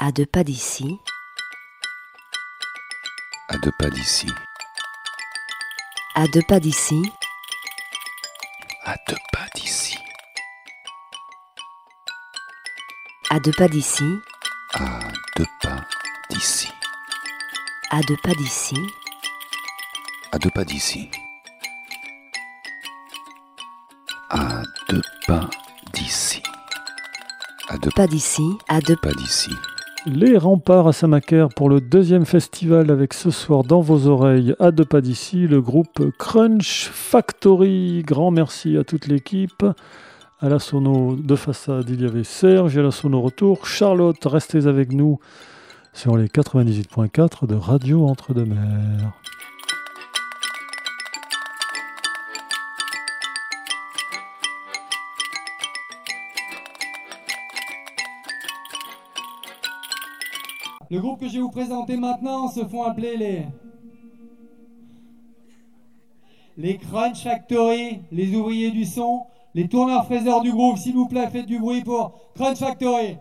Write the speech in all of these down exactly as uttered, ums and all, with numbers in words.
À deux pas d'ici. À deux pas d'ici. À deux pas d'ici. À deux pas d'ici. À deux pas d'ici. À deux pas d'ici. À deux pas d'ici. À deux pas d'ici. À deux pas d'ici. À deux Pas d'ici. À deux pas d'ici. Les remparts à Saint-Macaire pour le deuxième festival avec ce soir dans vos oreilles, à deux pas d'ici, le groupe Crunch Factory. Grand merci à toute l'équipe. À la sono de façade, il y avait Serge, et à la sono retour, Charlotte. Restez avec nous sur les quatre-vingt-dix-huit point quatre de Radio Entre-deux-Mers. Le groupe que je vais vous présenter maintenant se font appeler les... les Crunch Factory, les ouvriers du son, les tourneurs-fraiseurs du groupe. S'il vous plaît, faites du bruit pour Crunch Factory.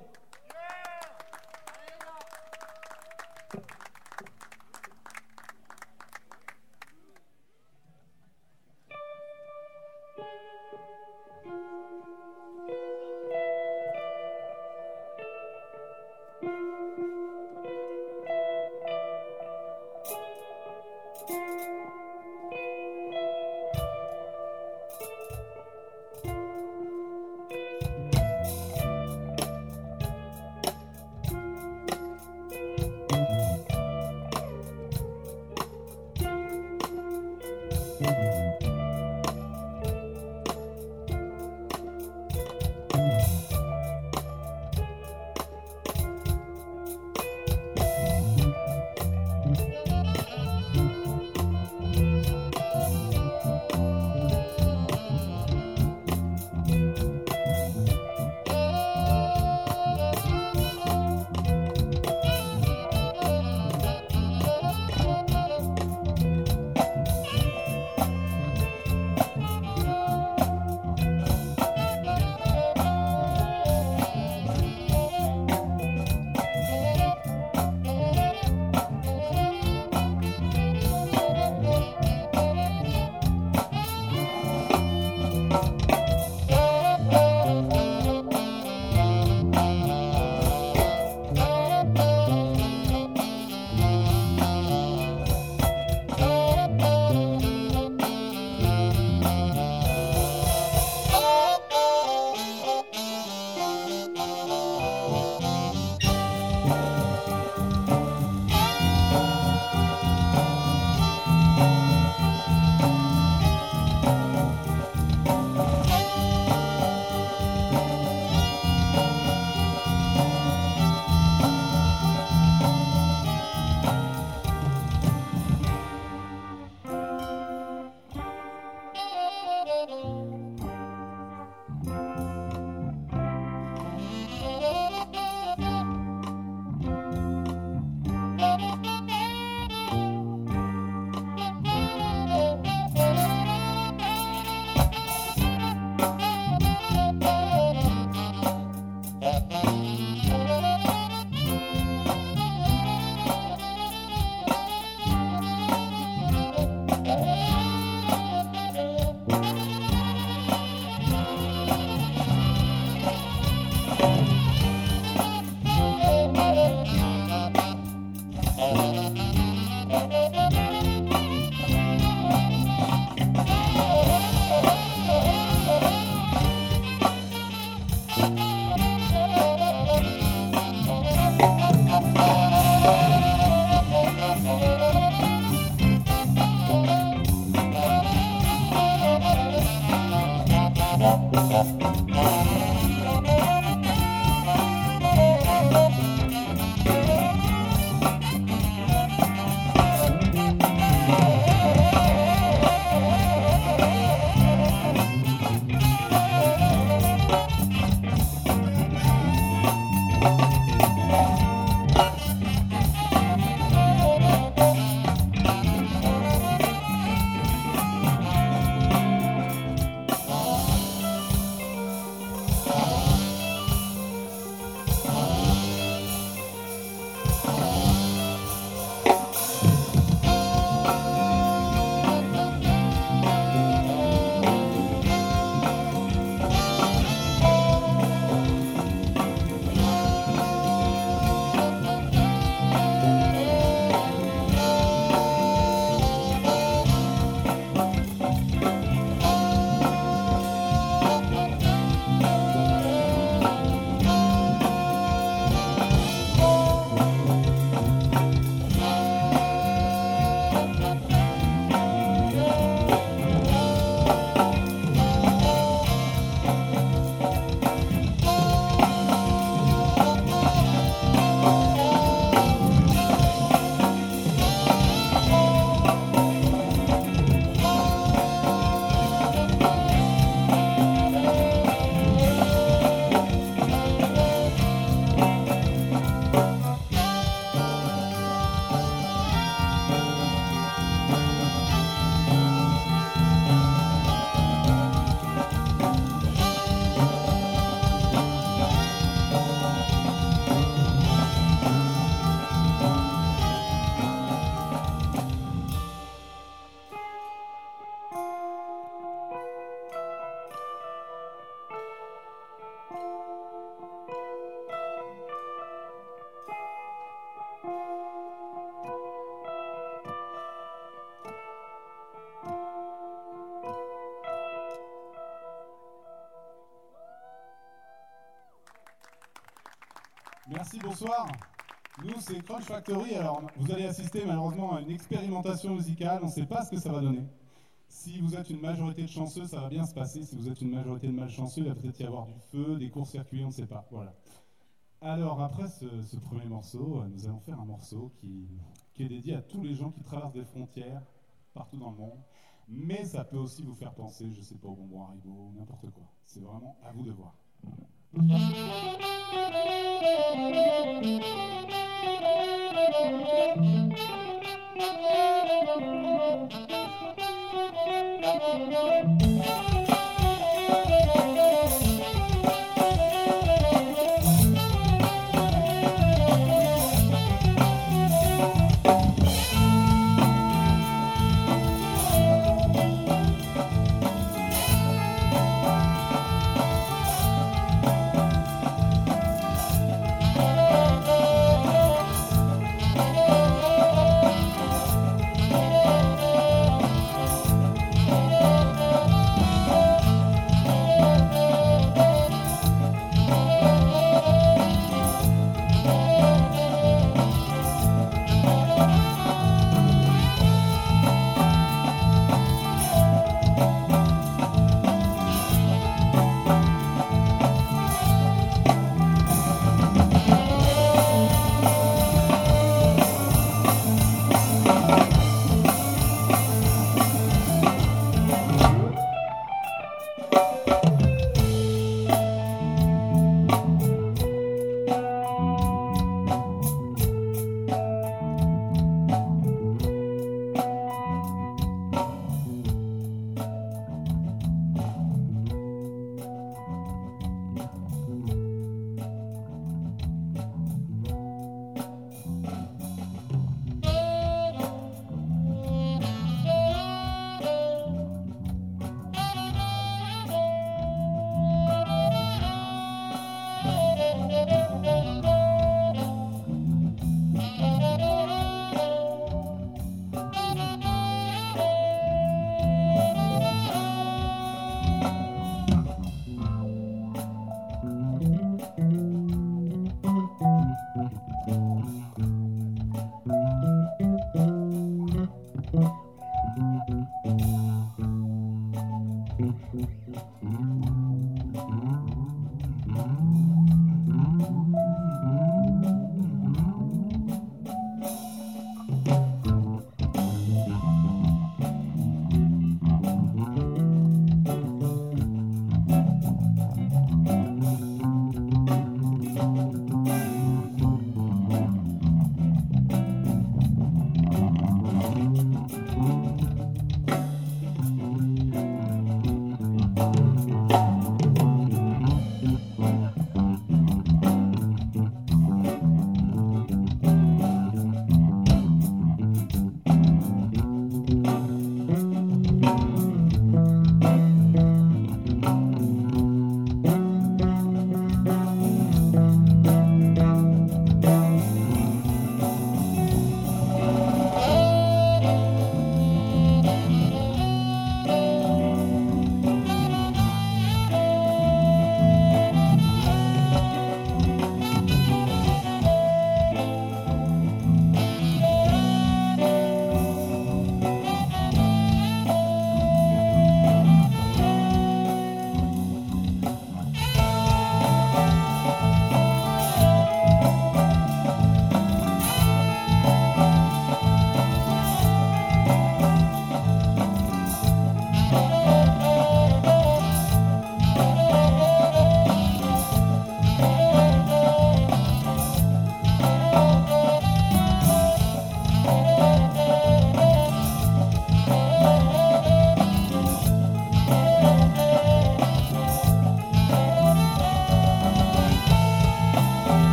Merci, bonsoir. Nous, c'est Crunch Factory. Alors, vous allez assister malheureusement à une expérimentation musicale. On ne sait pas ce que ça va donner. Si vous êtes une majorité de chanceux, ça va bien se passer. Si vous êtes une majorité de malchanceux, il va peut-être y avoir du feu, des courts-circuits, on ne sait pas. Voilà. Alors, après ce, ce premier morceau, nous allons faire un morceau qui, qui est dédié à tous les gens qui traversent des frontières partout dans le monde. Mais ça peut aussi vous faire penser, je ne sais pas, au bonbon Haribo, n'importe quoi. C'est vraiment à vous de voir.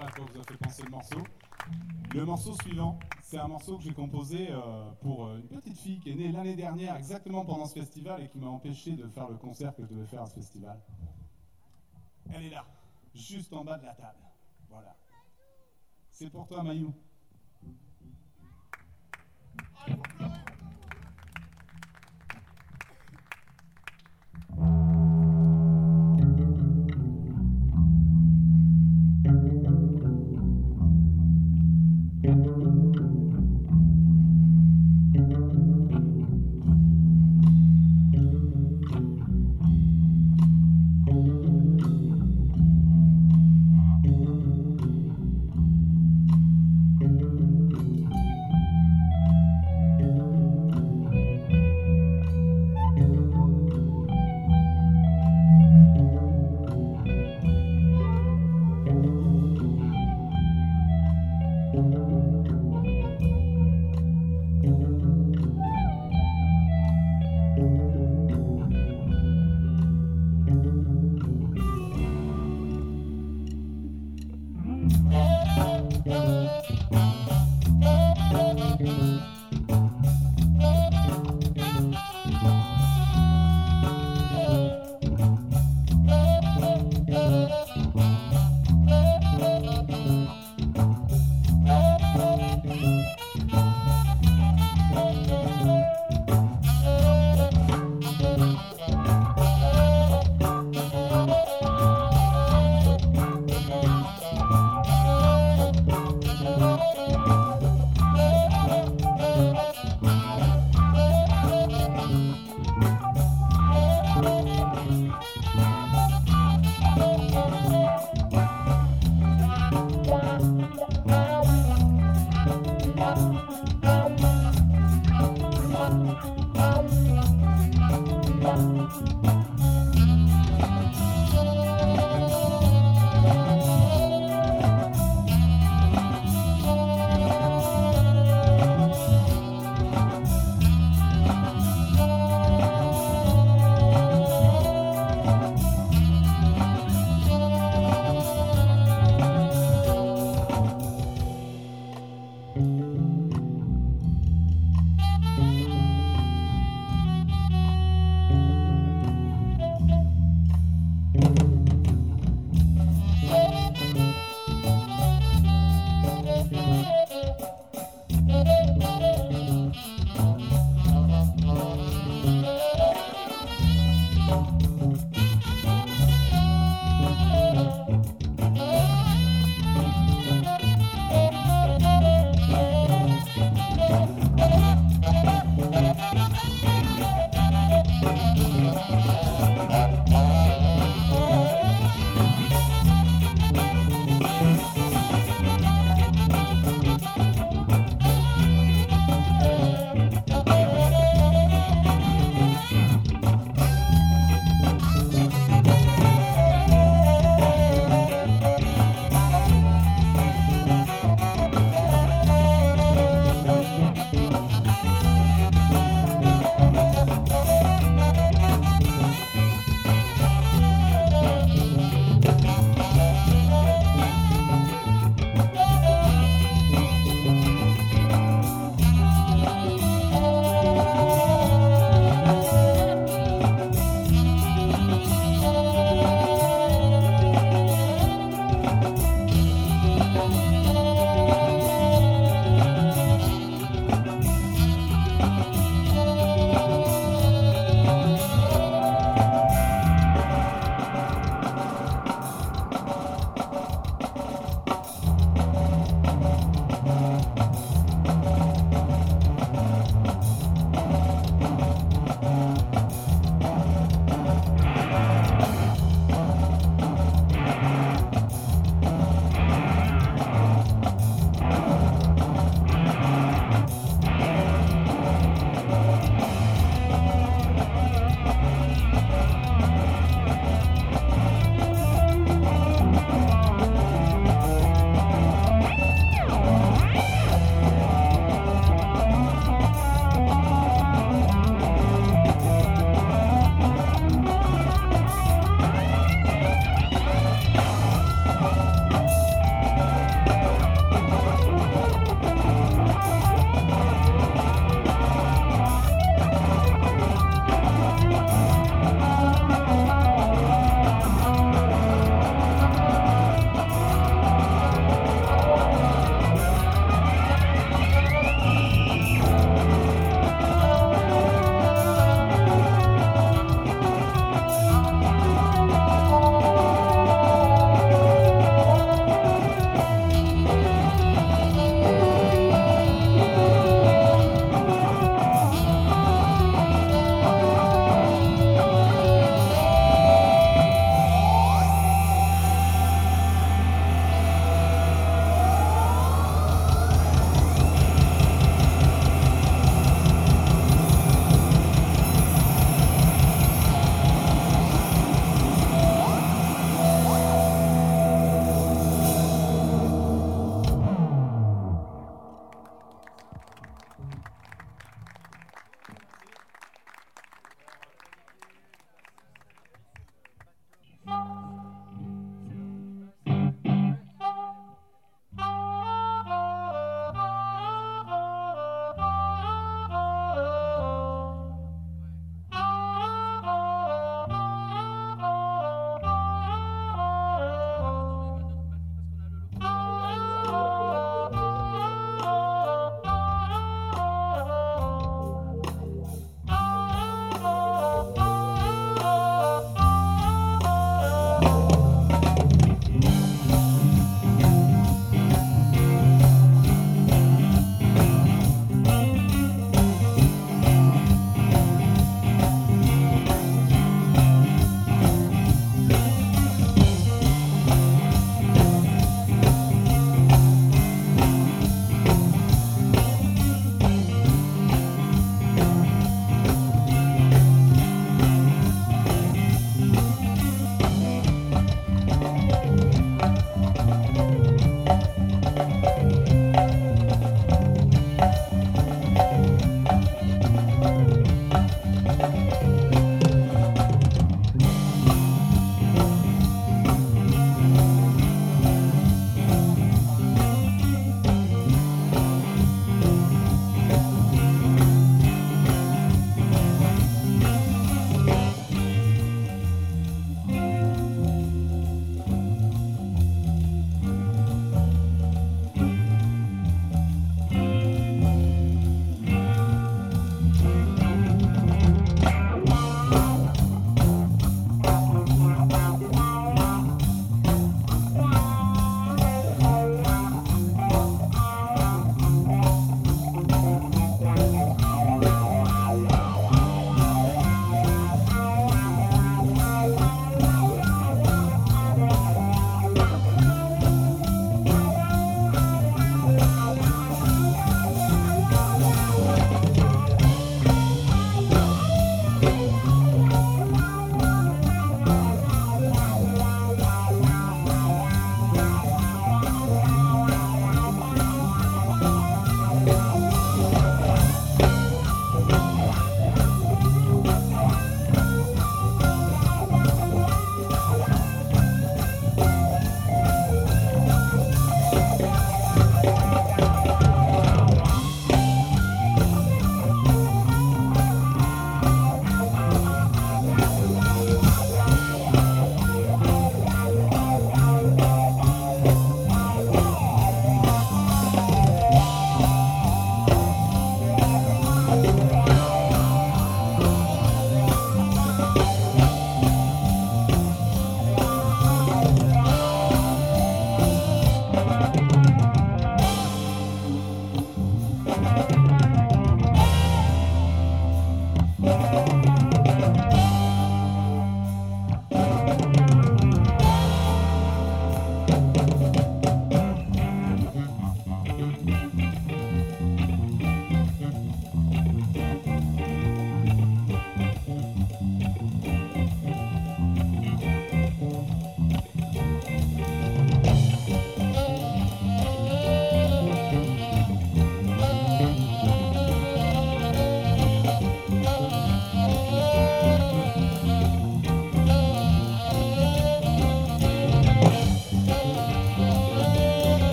pas à quoi vous a fait penser le morceau. Le morceau suivant, c'est un morceau que j'ai composé euh, pour euh, une petite fille qui est née l'année dernière, exactement pendant ce festival, et qui m'a empêché de faire le concert que je devais faire à ce festival. Elle est là, juste en bas de la table. Voilà. C'est pour toi, Mayou. Thank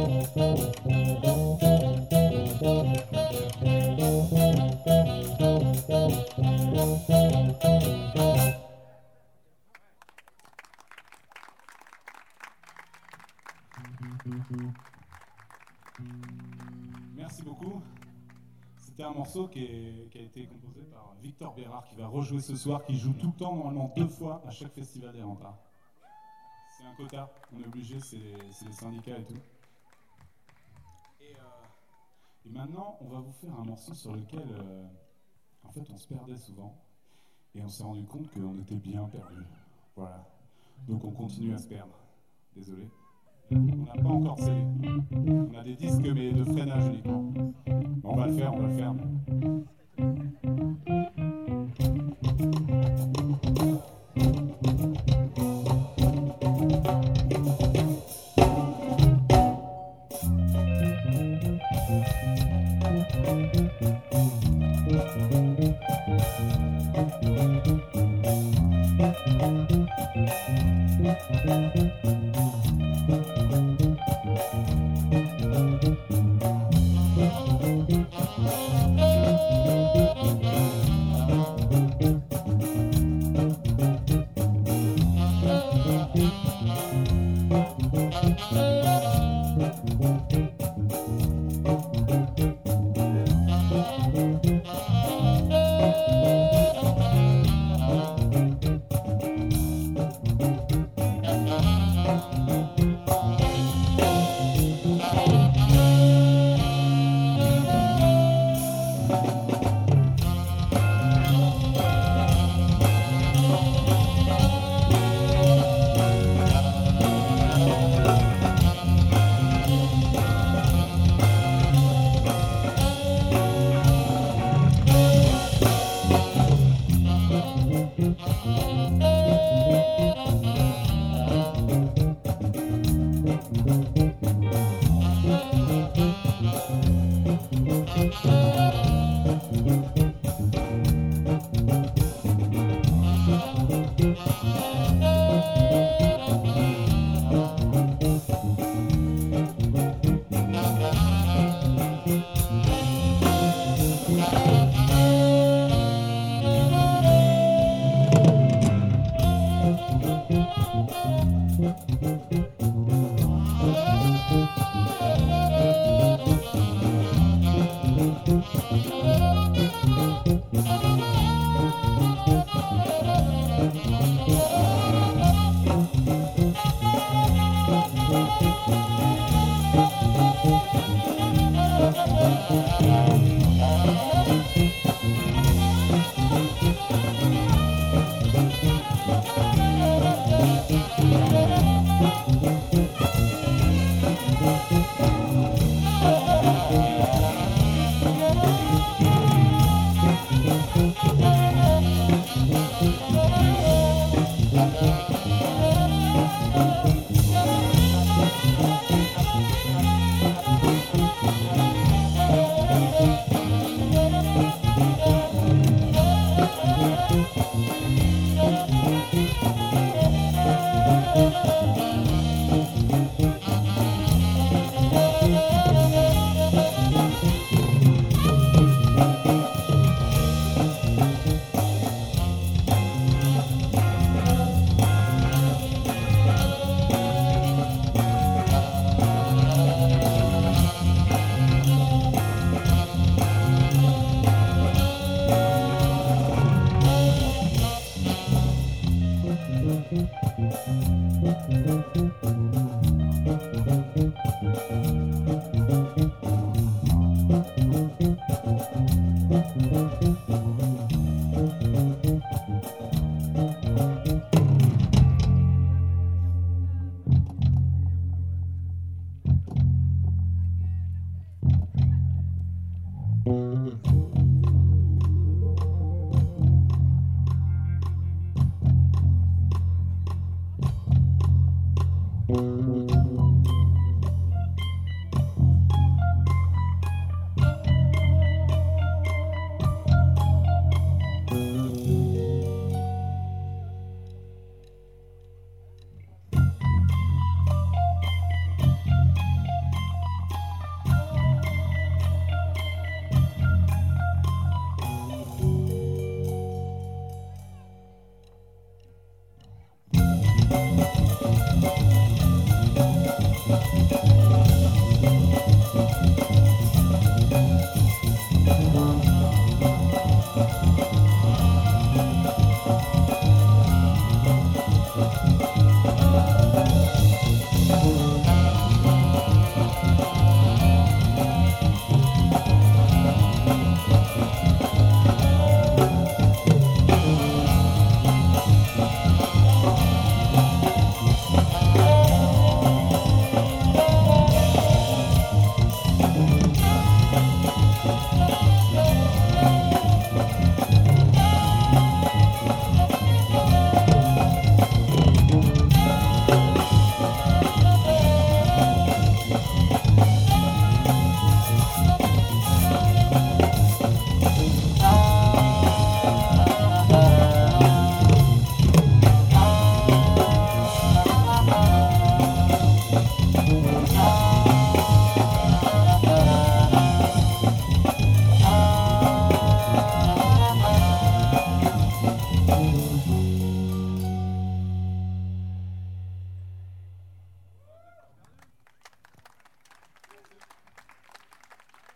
Merci beaucoup. C'était un morceau qui, est, qui a été composé par Victor Bérard, qui va rejouer ce soir, qui joue tout le temps, normalement deux fois à chaque festival des Remparts. C'est un quota, on est obligé, c'est les syndicats et tout. Et, euh, et maintenant, on va vous faire un morceau sur lequel, euh, en fait, on se perdait souvent. Et on s'est rendu compte qu'on était bien perdu. Voilà. Donc on continue à se perdre. Désolé. On n'a pas encore de C D. On a des disques, mais de freinage uniquement. Bon, on va le faire, on va le faire.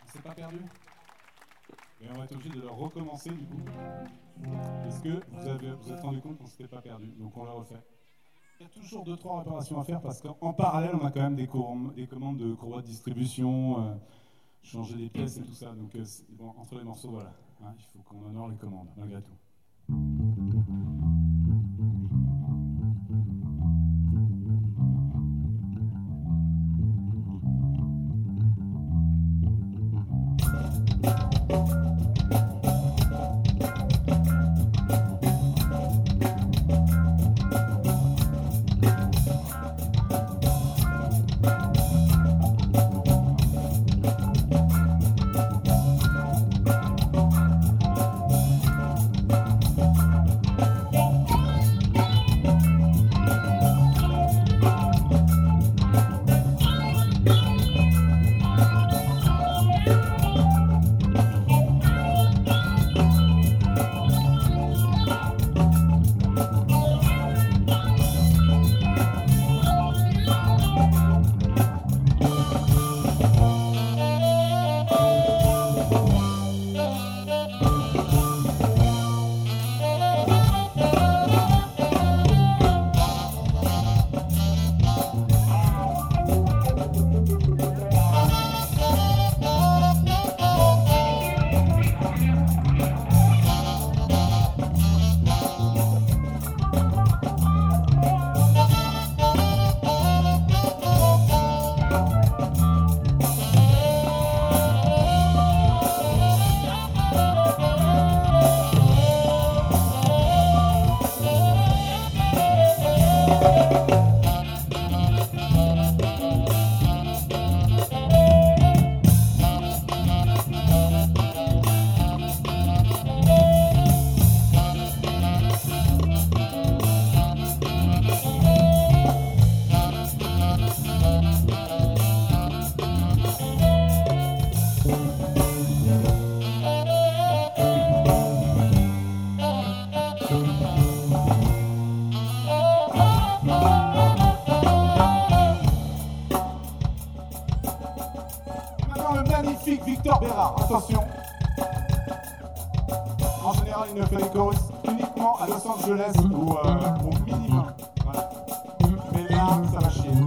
C'est pas perdu? Et on va être obligé de le recommencer du coup. Est-ce que vous avez vous êtes rendu compte qu'on s'était pas perdu? Donc on le refait. Il y a toujours deux trois réparations à faire parce qu'en parallèle on a quand même des, com- des commandes de courroies de distribution, euh, changer des pièces et tout ça. Donc euh, bon, entre les morceaux, voilà. Hein, il faut qu'on honore les commandes malgré tout. Victor Bérard, attention. En général, il ne fait des chorus uniquement à Los Angeles ou euh, au minimum. Voilà. Mais là, ça va chier.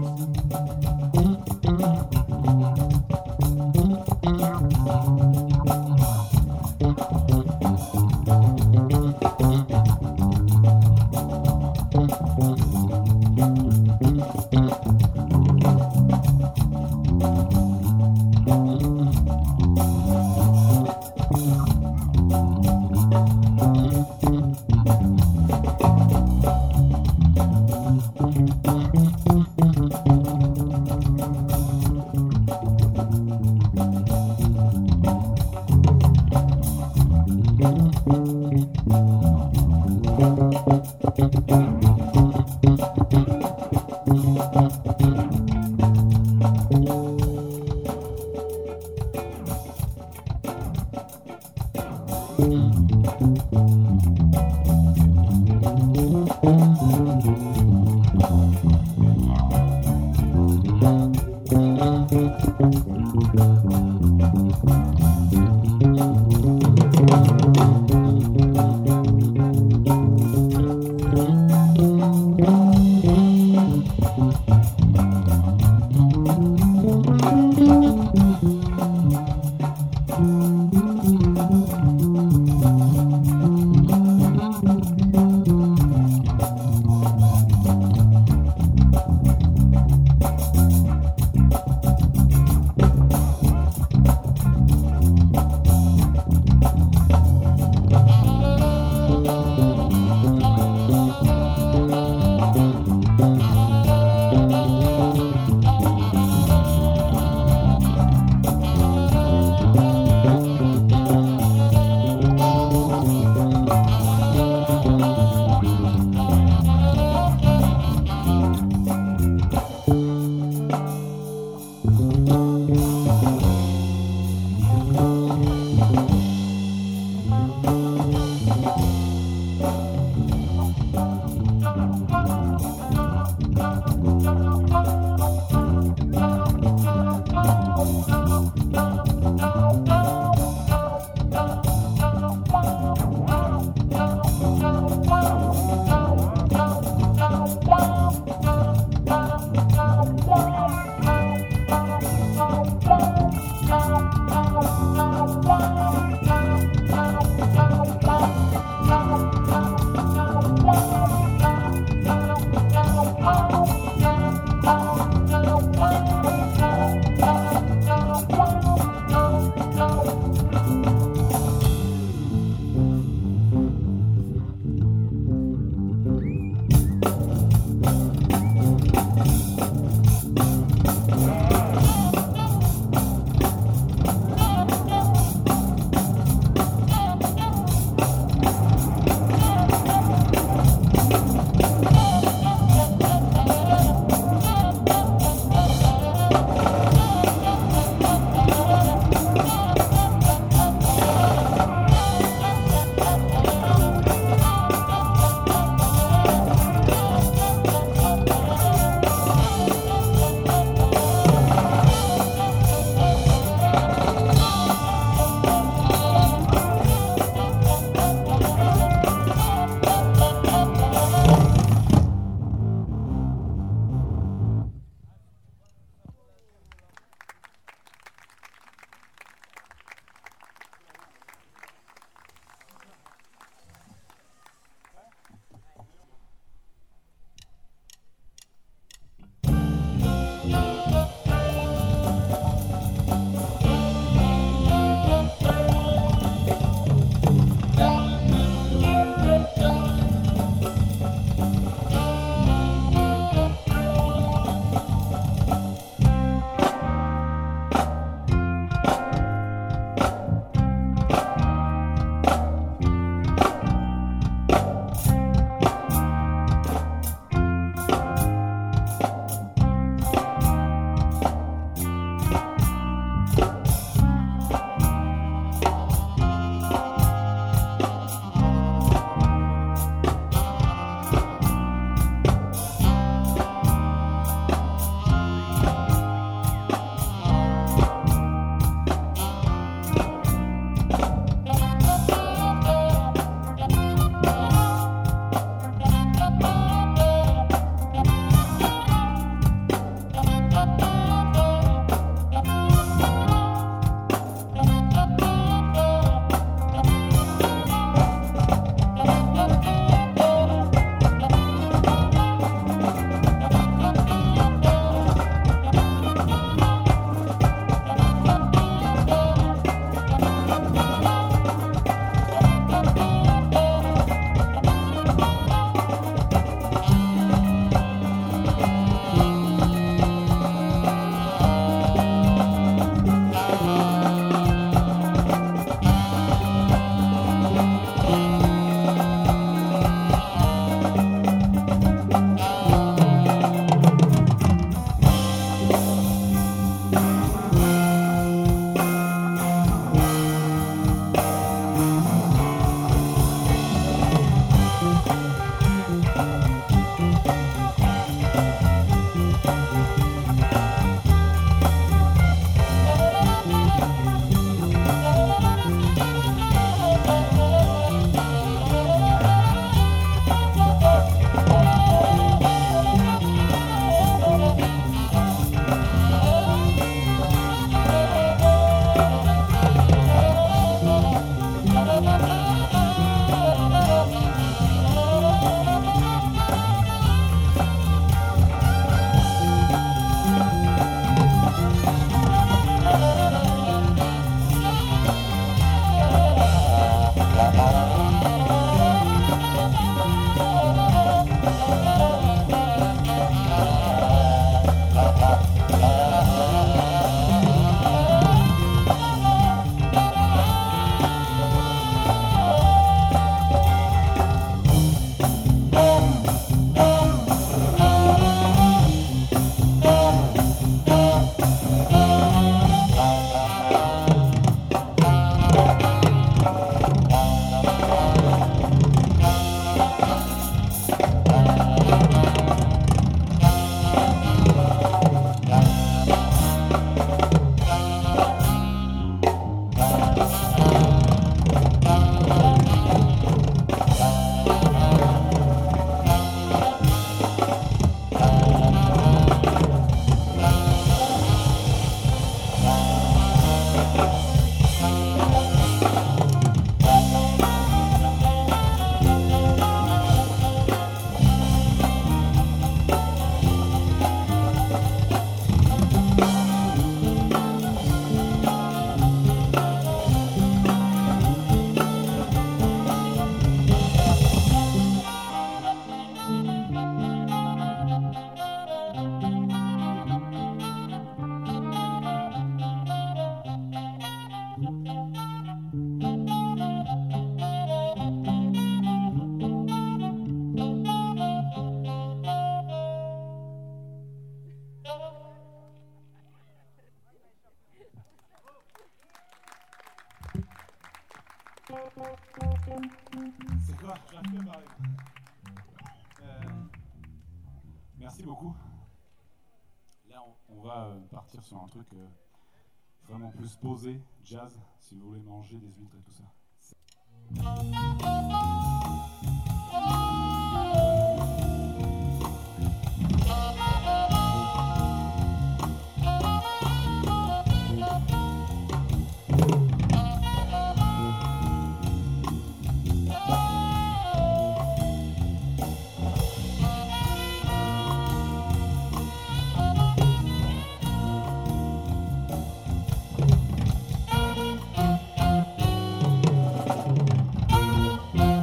C'est quoi? J'arrive plus à parler. Euh, merci beaucoup. Là, on, on va euh, partir sur un truc euh, vraiment plus posé, jazz, si vous voulez manger des huîtres et tout ça. Thank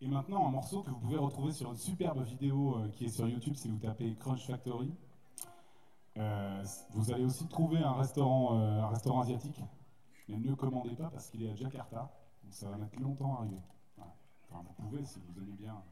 Et maintenant, un morceau que vous pouvez retrouver sur une superbe vidéo euh, qui est sur YouTube si vous tapez Crunch Factory. Euh, vous allez aussi trouver un restaurant, euh, un restaurant asiatique, mais ne commandez pas parce qu'il est à Jakarta, donc ça va mettre longtemps à arriver. Voilà. Enfin, vous pouvez si vous aimez bien.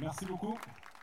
Merci beaucoup.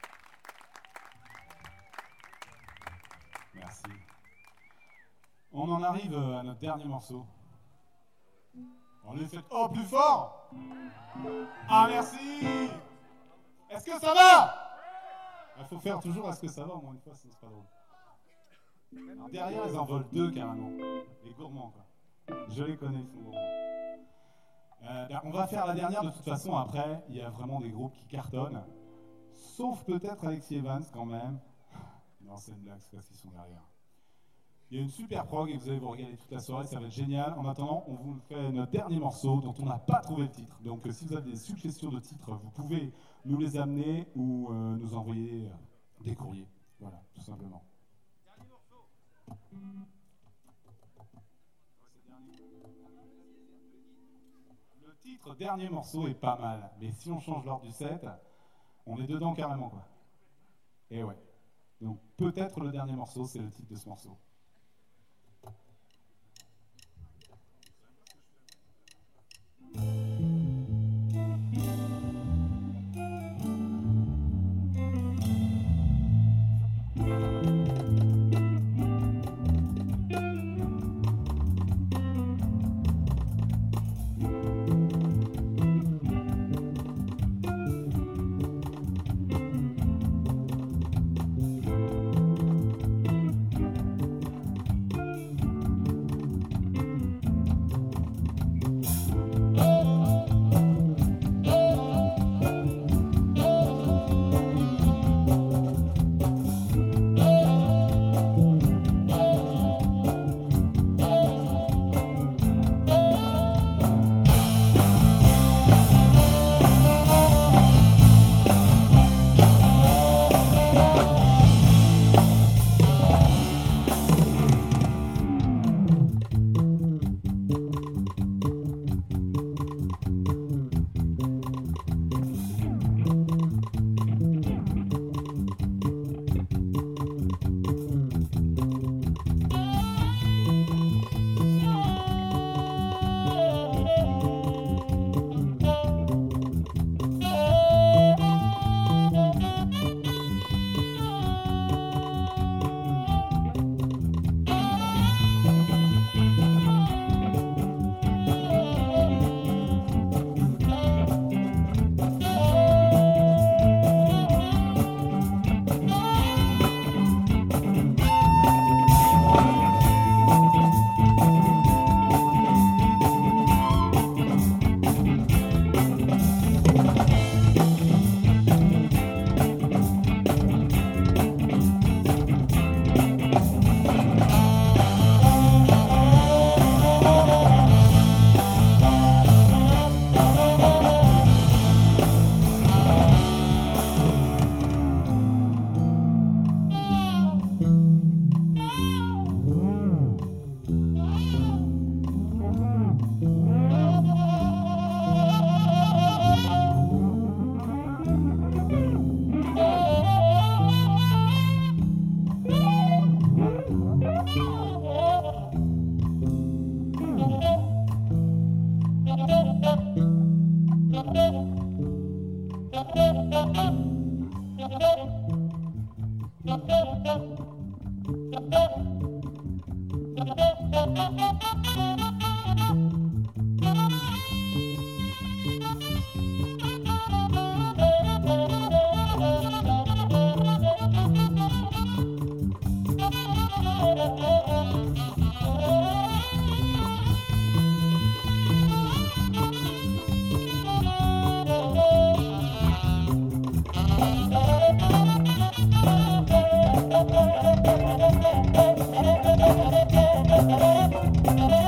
Merci. On en arrive à notre dernier morceau. On lui fait oh plus fort. Ah merci. Est-ce que ça va? Il faut faire toujours est-ce que ça va au moins une fois, sinon c'est pas drôle. Alors, derrière ils en volent deux carrément. Les gourmands quoi. Je les connais, ils sont gourmands. Euh, on va faire la dernière de toute façon. Après, il y a vraiment des groupes qui cartonnent. Sauf peut-être Alexis Evans quand même. Non, c'est une blague, c'est parce qu'ils sont derrière. Il y a une super prog et vous allez vous regarder toute la soirée, ça va être génial. En attendant, on vous fait notre dernier morceau dont on n'a pas trouvé le titre. Donc euh, si vous avez des suggestions de titres, vous pouvez nous les amener ou euh, nous envoyer euh, des courriers. Voilà, tout simplement. Dernier morceau. Le titre dernier morceau est pas mal, mais si on change l'ordre du set, on est dedans carrément quoi. Et ouais. Donc peut-être le dernier morceau, c'est le titre de ce morceau. Thank you.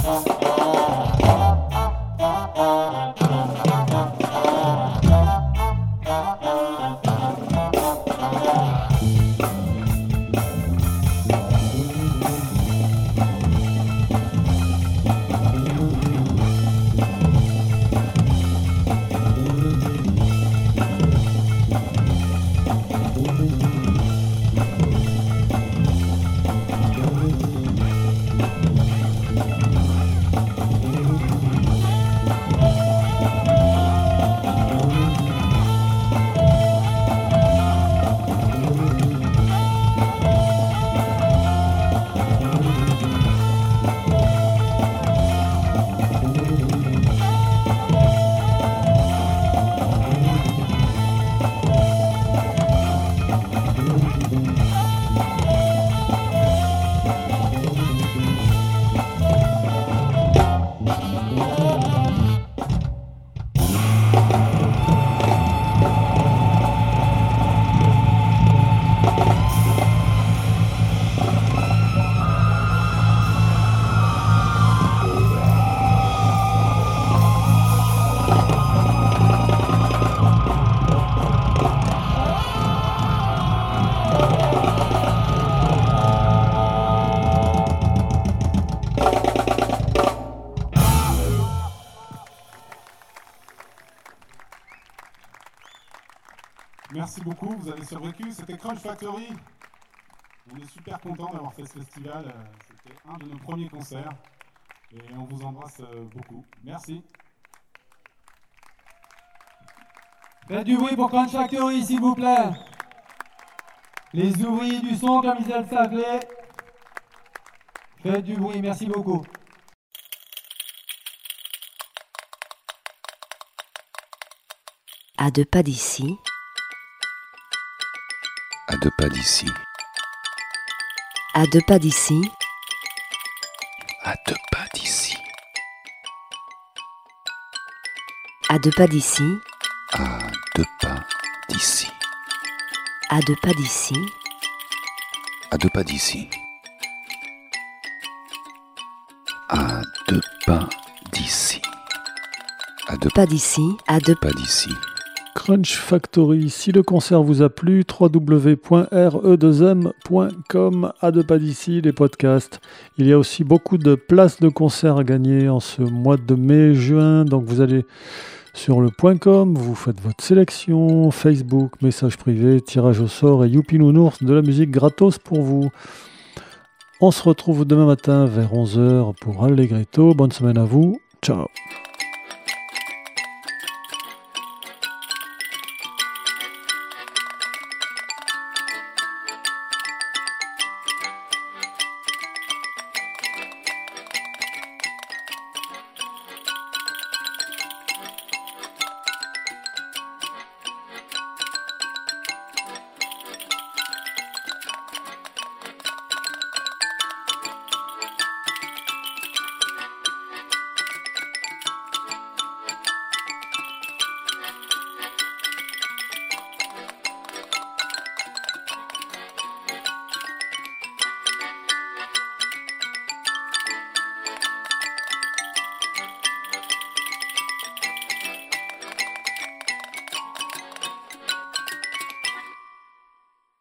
Merci beaucoup, vous avez survécu. C'était Crunch Factory. On est super content d'avoir fait ce festival. C'était un de nos premiers concerts. Et on vous embrasse beaucoup. Merci. Faites du bruit pour Crunch Factory, s'il vous plaît. Les ouvriers du son, comme ils le s'appeler. Faites du bruit, merci beaucoup. À deux pas d'ici. À deux pas d'ici. À deux pas d'ici. À deux pas d'ici. À deux pas d'ici. À deux pas d'ici. À deux pas d'ici. À deux pas d'ici. À deux pas d'ici. À deux Pas d'ici. À deux pas d'ici. Crunch Factory. Si le concert vous a plu, w w w point r e deux m point com. À deux pas d'ici, les podcasts. Il y a aussi beaucoup de places de concerts à gagner en ce mois de mai-juin. Donc vous allez sur le .com, vous faites votre sélection, Facebook, message privé, tirage au sort et youpi nounours, de la musique gratos pour vous. On se retrouve demain matin vers onze heures pour Allegretto. Bonne semaine à vous. Ciao.